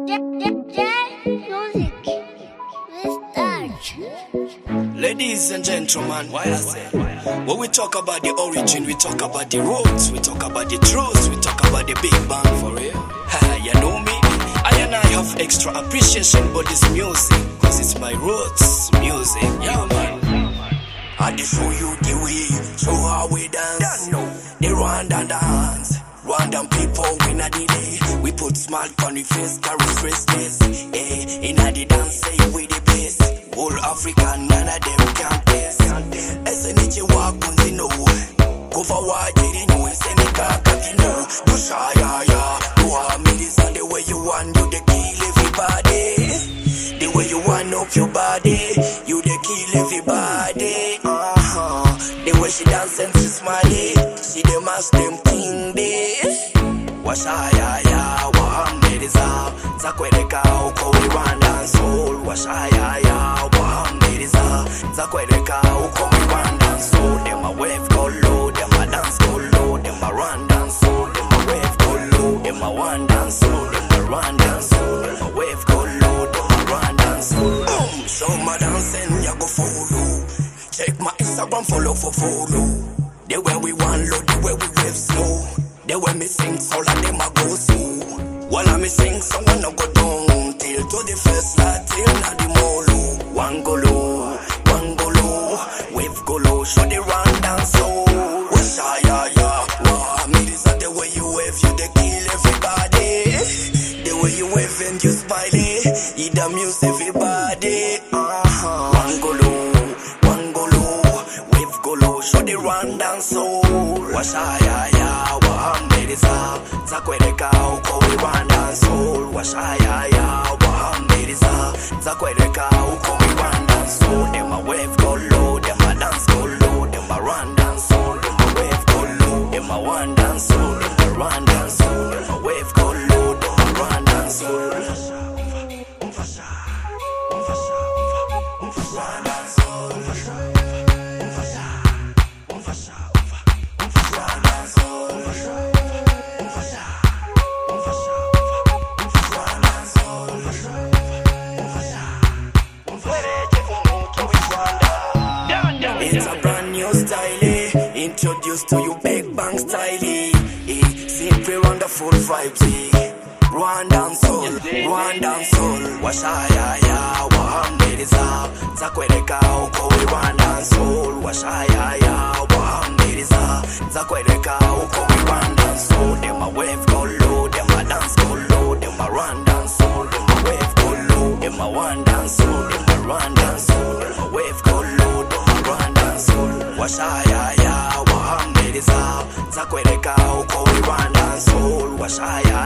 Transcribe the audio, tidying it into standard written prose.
Ladies and gentlemen, why I say, when we talk about the origin, we talk about the roots, we talk about the truth, we talk about the Big Bang for real. You know me, I have extra appreciation for this music, cause it's my roots music, yeah man. I just show you the way, show how we dance, the Rwandan dance. Rwandan people, we not delay. We put smile on the face, carry stress, in the dance, say we the best. All African, none of them can test. SNH walk on the know. Go for what you didn't know. Seneca, Katino. Do shy, yeah. Do a millies and the way you want, you the kill everybody. The way you want up your body, you the kill everybody. The way she dance and she smile, she the mask them thing this. Washaya, wahamiriza, zakwereka uko we Rwandan soul. Washaya, wahamiriza, zakwereka uko we Rwandan soul. Them a wave go low, them a dance go low, them a Rwandan soul. Them a wave go low, them a Rwandan soul. Them a Rwandan soul, them a wave go low, them a Rwandan soul. Show my dancing, ya go follow. Check my Instagram, follow for follow. The way we want low, the way we wave slow. The way me sing, all of them a go slow. While I me sing, someone a go down till to the first light, till na the molo. One go low, wave go low, show the Rwandan soul. Washaya, wow, me this is the way you wave, you the kill everybody. The way you wave and you smiley, you the amuse everybody. One go low, wave go low, show the Rwandan soul. Washaya, wahamiriza, zakwereka uko we Rwandan soul. Washaya, wahamiriza, zakwereka uko we Rwandan soul. Them a wave go low, them a dance go low, them a Rwandan soul. Them a wave go low, them a Rwandan soul. Them a Rwandan soul, them a wave go low, them a Rwandan soul. It's a brand new style, introduced to you Big Bang style. Simple wonderful vibes, Rwandan soul, Washaya, wahamiriza, zakwereka uko we Rwandan soul. Washaya, wahamiriza, zakwereka uko we Rwandan soul. Them a wave go low, them a dance go low, them a Rwandan soul. Them a wave go low, them a Rwandan soul. Them a Rwandan soul, them a wave go low, them a Rwandan soul. Washaya, wahamiriza, zakwereka uko we Rwandan soul. Washaya